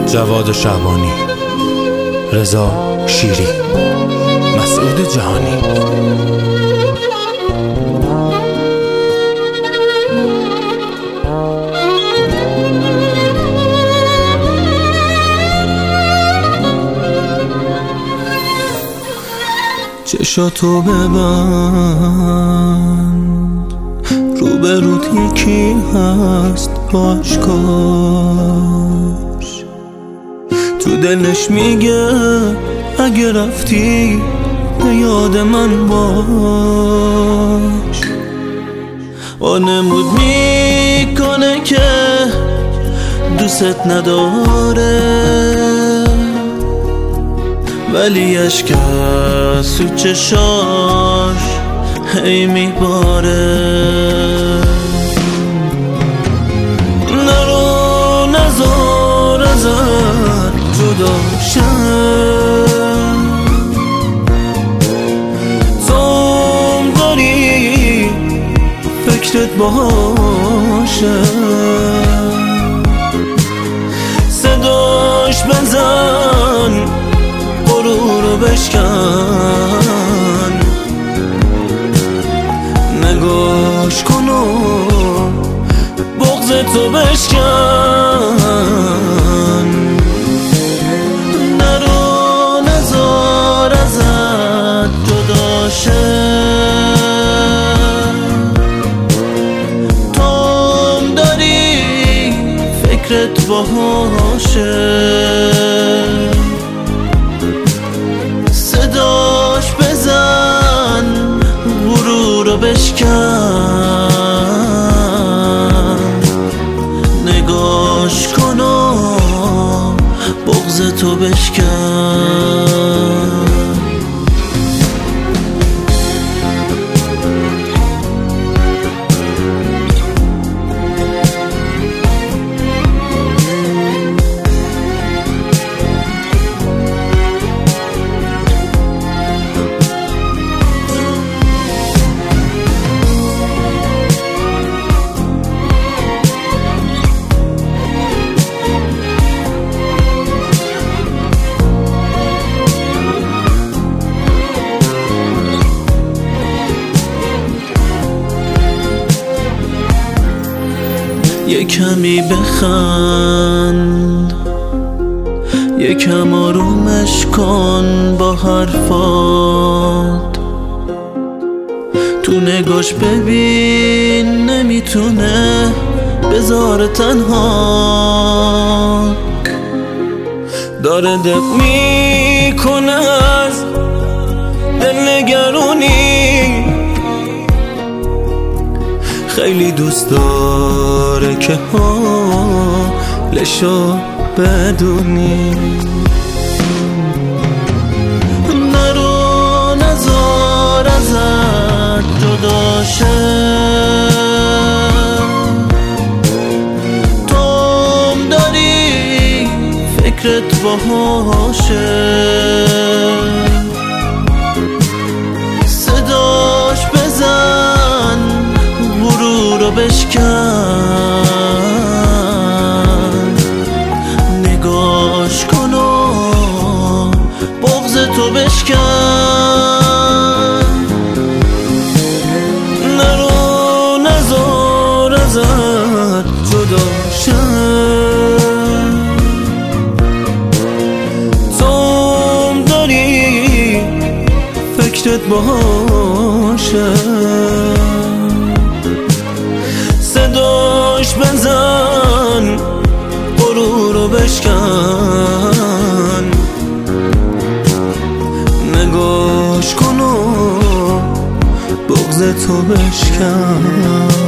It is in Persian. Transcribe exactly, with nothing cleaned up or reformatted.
جواد شعبانی، رضا شیری، مسعود جهانی. چشاتو ببند، روبروت یکی هست باش کاش. تو دلش میگه اگه رفتی به یاد من باش. وانمود میکنه که دوست نداره، ولی اشک از تو چشاش هی میباره. نرو نزار ازت جدا شم، توم داری فکرت باشه. صداش بزن غرور رو بشکن، نگاش کن و بغض تو بشکن. نرو نزار ازت جدا شه، توم داری فکرت باشه. صداش بزن غرور رو بشکن، نگاش کن و بغض تو بشکن. یه کمی بخند، یکم آرومش کن با حرفات. تو نگاش ببین نمیتونه بذاره تنها، داره دق میکنه از دلنگرونی. خیلی دوست داره که حالشو بدونی. نرو نزار ازت جدا شه، توم داری فکرت باشه. صداش بزن غرور رو بشکن، نگاش کن و بغض تو بشکن. نرو نزار ازت جدا شم، توم داری فکرت باشه. صداش بزن غرور رو بشکن، نگاش کن و بغض تو بشکن.